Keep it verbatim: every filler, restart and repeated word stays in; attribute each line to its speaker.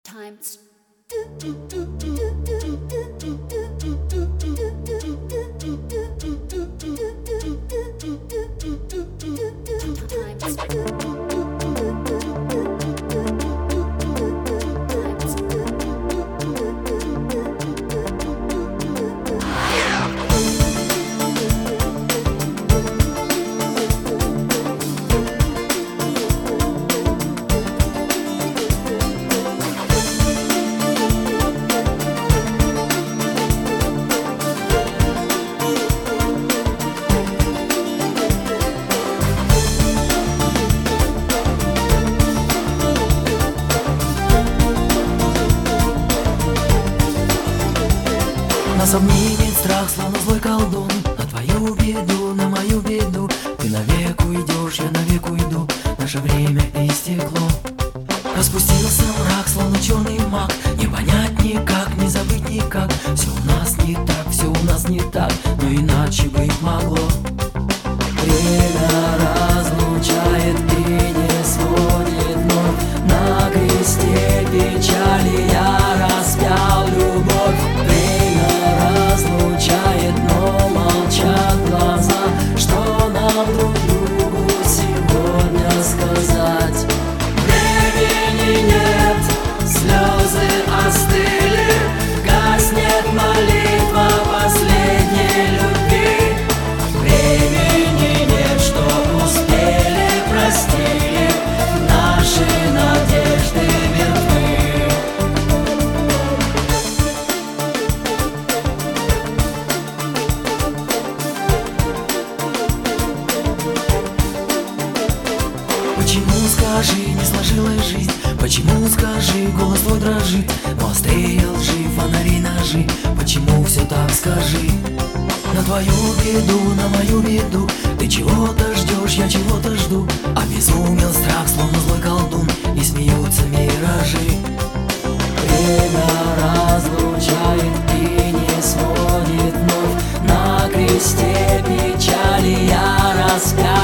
Speaker 1: Times.
Speaker 2: Нас обнимет страх, словно злой колдун. На твою беду, на мою беду. Ты навек уйдешь, я навек уйду. Наше время истекло. Распустился мрак, словно черный маг. Не понять никак, не забыть никак. Все у нас не так, все у нас не так, но иначе быть могло. Время разлучает и не сводит вновь. На кресте печали я распял любовь. Разлучает, но молчат глаза. Что нам друг другу сегодня сказать? Времени нет, слезы остыли. Гаснет молитва последней любви. Времени нет, что успели, простили. Наши надежды мертвы. Почему, скажи, не сложилась жизнь? Почему, скажи, голос твой дрожит? Но острее лжи, фонари, ножи. Почему все так, скажи? На твою беду, на мою беду. Ты чего-то ждешь, я чего-то жду. Обезумел страх, словно злой колдун. И смеются миражи. Время разлучает и не сводит вновь. На кресте печали я распят.